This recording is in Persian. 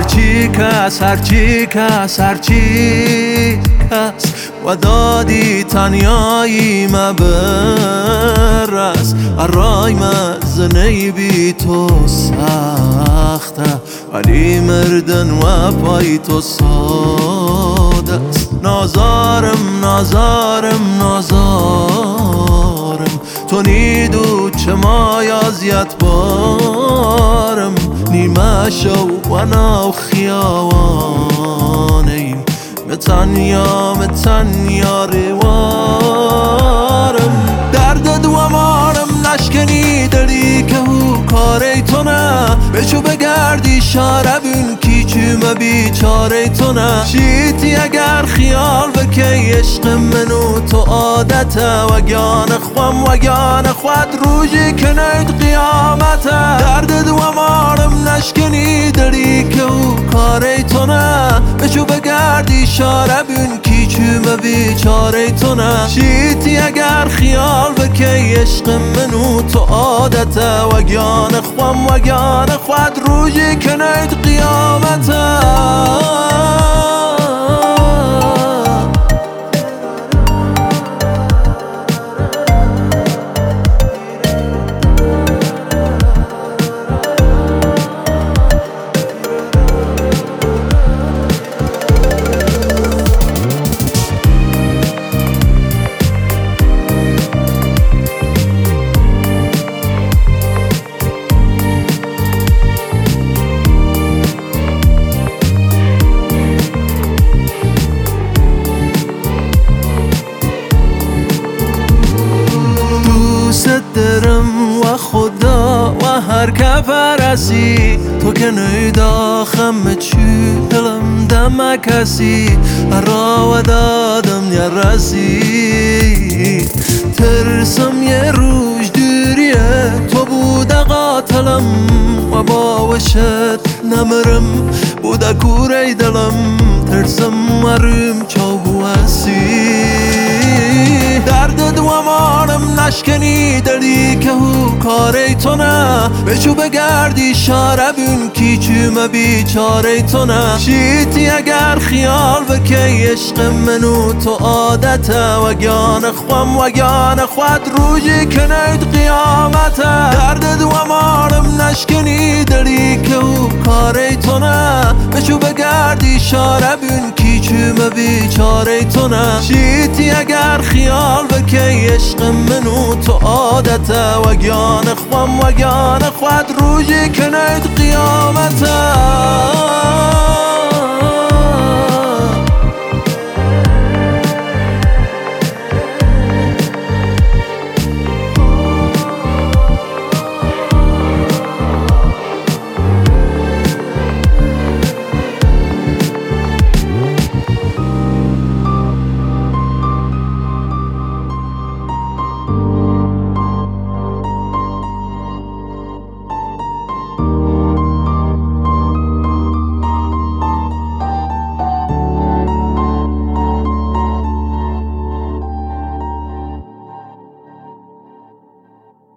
هرچی کس و دادی تنیایی مبرس رای مزنی بی تو سخته ولی مردن و پای تو ساده است نازارم تو نیدو چه مای ازیت بارم نیمه شو و ناو خیاوانیم متنیا روارم درد دوامارم نشکنی دلی که او کاری تو نه بشو بگردی شاره بین کی چومه بیچاره تو نه شیتی اگر خیال بکی عشق منو تو عادته وگان خود روزی که نید قیامته درد دوامارم نشکنی دلی که او کاری تو نه بشو بگردی شاره بین کی چومه بیچاره تو نه شیتی اگر خیال بکی عشق منو تو عادته وگان خود روزی که نید قیامته درم و خدا و هر که پرسی تو که نیداخم چی دلم دم کسی را و دادم یا رسی ترسم یه روش دوریه تو بوده قاتلم و باوشت نمرم بوده کوره دلم ترسم مرم چاو هستی درد دوامارم نشکنی دلی که او کاری تو نه بشو بگردی شاره بین کی چومه بیچاره تو نه شیتی اگر خیال بکی عشق منو تو عادته وگان خود روزی که نید قیامته درد دوامارم نشکنی دلی که او کاری تو نه بشو بگردی شاره بین کی چومه بیچاره تو نه شیتی اگر خیال بکی عشق منو تو عادته وگان خود روزی که نید قیامته